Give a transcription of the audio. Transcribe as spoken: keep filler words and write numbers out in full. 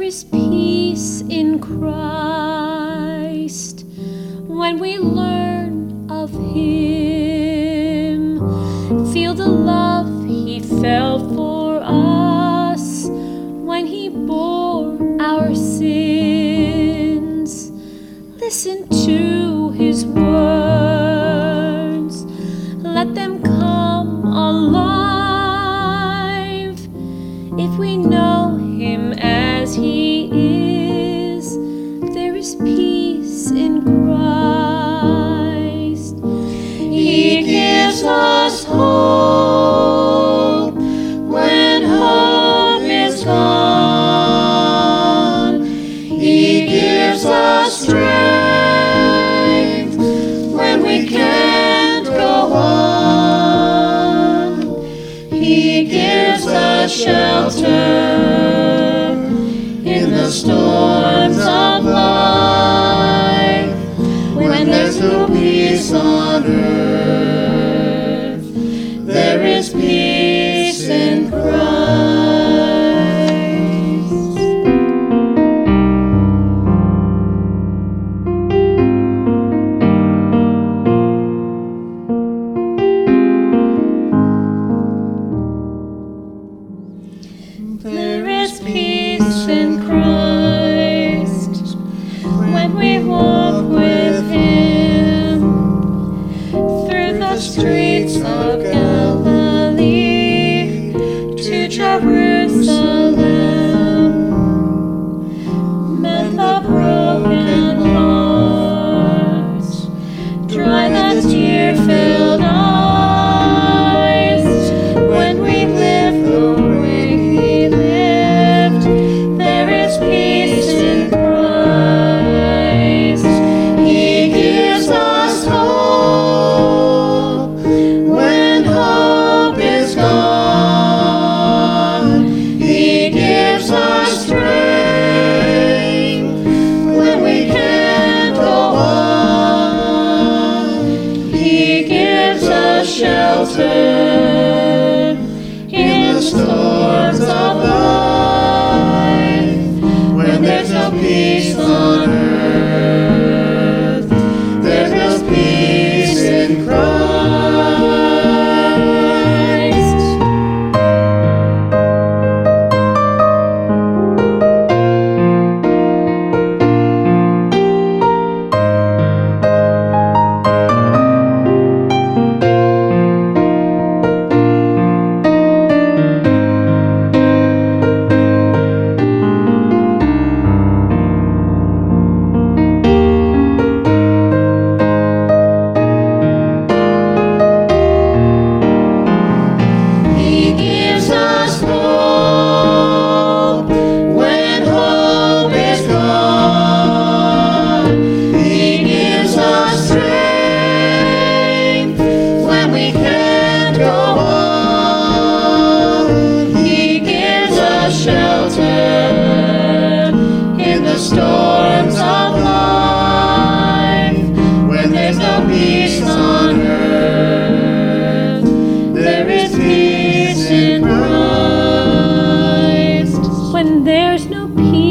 is peace in Christ when we learn of Him. Feel the love He felt for us when He bore our sins. Listen to His words, let them come alive. If we know Him as He is, there is peace in Christ. He gives us hope when hope is gone. He gives us strength when we can't go on. He gives us shelter in the storms of life. When there's no peace on earth, there is peace in Christ. There is peace in Christ when we walk with Him through the streets of Galilee to Jerusalem. Mend the broken hearts, dry the tear-filled eyes. When we live the way He lived, there is peace in Christ. He gives us hope when hope is gone. He gives us strength when we can't go on. He gives us shelter in the storms of life. When there's no peace on earth, there's no peace in Christ. He gives us hope when hope is gone. He gives us strength when we can't go on. He gives us shelter in the storms of life. When there's no peace on earth, there is peace in Christ. When there's no peace